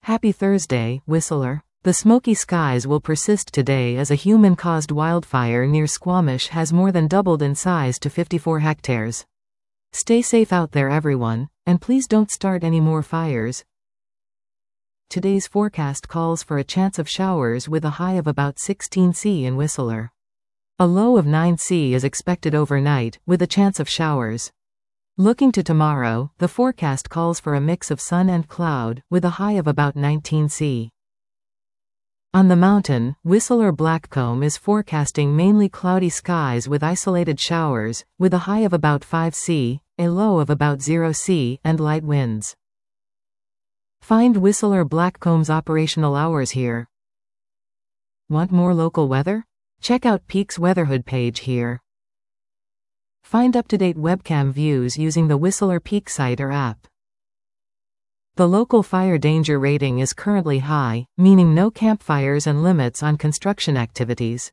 Happy Thursday, Whistler. The smoky skies will persist today as a human-caused wildfire near Squamish has more than doubled in size to 54 hectares. Stay safe out there, everyone, and please don't start any more fires. Today's forecast calls for a chance of showers with a high of about 16 C in Whistler. A low of 9 C is expected overnight, with a chance of showers. Looking to tomorrow, the forecast calls for a mix of sun and cloud, with a high of about 19 C. On the mountain, Whistler Blackcomb is forecasting mainly cloudy skies with isolated showers, with a high of about 5 C, a low of about 0 C, and light winds. Find Whistler Blackcomb's operational hours here. Want more local weather? Check out Peak's Weatherhood page here. Find up-to-date webcam views using the Whistler Peak site or app. The local fire danger rating is currently high, meaning no campfires and limits on construction activities.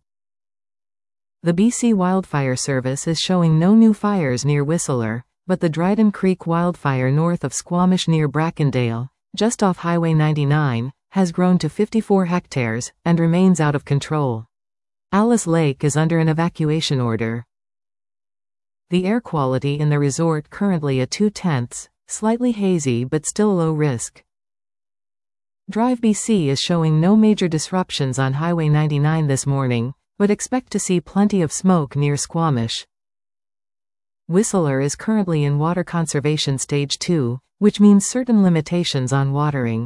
The BC Wildfire Service is showing no new fires near Whistler, but the Dryden Creek wildfire north of Squamish near Brackendale, just off Highway 99, has grown to 54 hectares, and remains out of control. Alice Lake is under an evacuation order. The air quality in the resort currently at 2/10, slightly hazy but still low risk. Drive BC is showing no major disruptions on Highway 99 this morning, but expect to see plenty of smoke near Squamish. Whistler is currently in Water Conservation Stage 2, which means certain limitations on watering.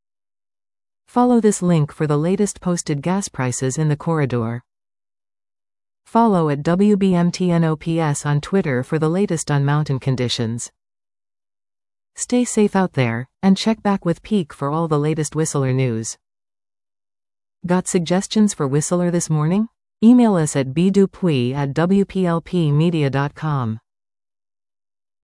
Follow this link for the latest posted gas prices in the corridor. Follow at WBMTNOPS on Twitter for the latest on mountain conditions. Stay safe out there, and check back with Peak for all the latest Whistler news. Got suggestions for Whistler this morning? Email us at bdupuy@wplpmedia.com.